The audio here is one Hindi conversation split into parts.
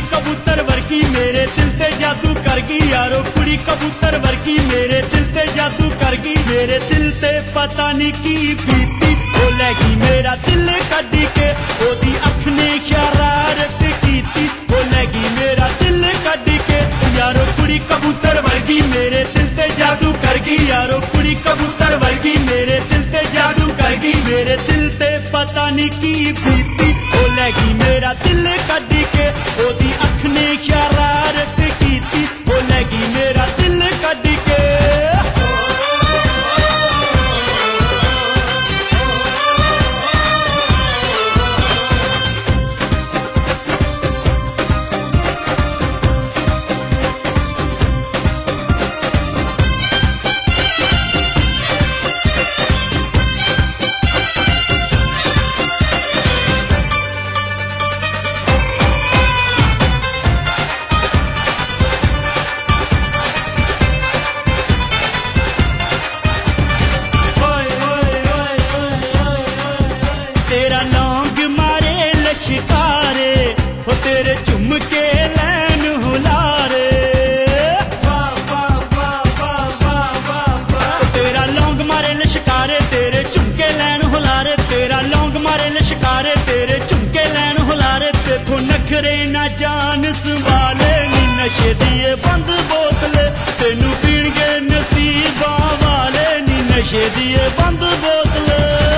कबूतर वर्गी मेरे दिल ते जादू कर गई यारो कुड़ी कबूतर वर्गी मेरे दिल ते जादू कर गई मेरे दिल ते पता नहीं की बीती ओ लगी मेरा दिल कड्डी के ओदी अख ने शरारत कीती ओ लगी मेरा दिल कड्डी के यारो कुड़ी कबूतर वर्गी मेरे दिल ते जादू कर गई यारो कुड़ी कबूतर वर्गी मेरे दिल ते जादू कर गई मेरे दिल ते पता नहीं की बीती ओ लगी मेरा दिल कड्डी के ओदी अख ने शरारत कीती ओ लगी मेरा दिल कड्डी के जान संभाले नी नशे दिए बंद बोतले तेनू पीणगे नसीबा वाले नी नशे दिए बंद बोतले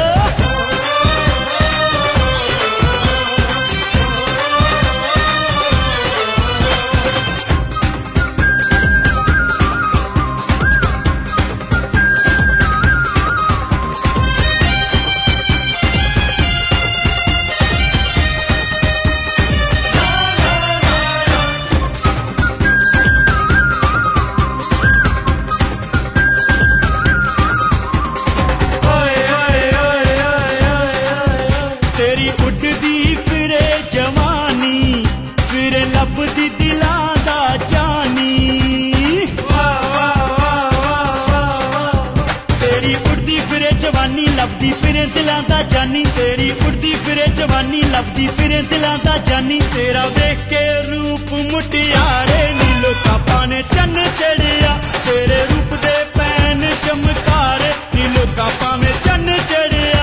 लभदी फिरे दिलां दा जानी तेरी उड़दी फिरे जवानी लभदी फिरे दिलां दा जानी तेरा देख के रूप मुटियारे नी लोकां पाने चन्न चढ़िया तेरे रूप दे पैन चमकारे नी लोकां पावे चन्न चढ़िया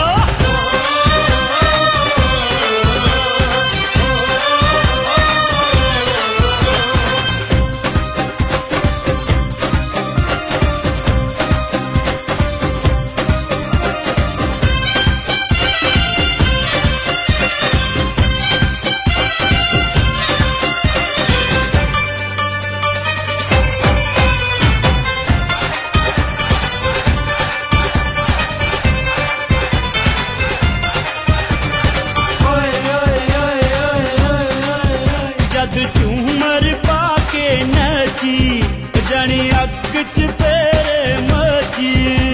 झूमर पाके नची जानी अग च फेरे मची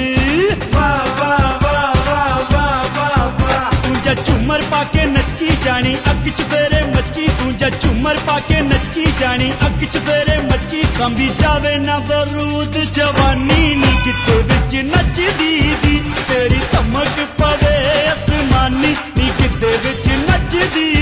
तूं झूमर पाके नची जानी अग च फेरे मची तूं झूमर पाके नची जानी अग च फेरे मची कंबी जावे ना बरूद जवानी नी किते विच नचदी दी तेरी चमक पवे आसमानी नी किते विच नचदी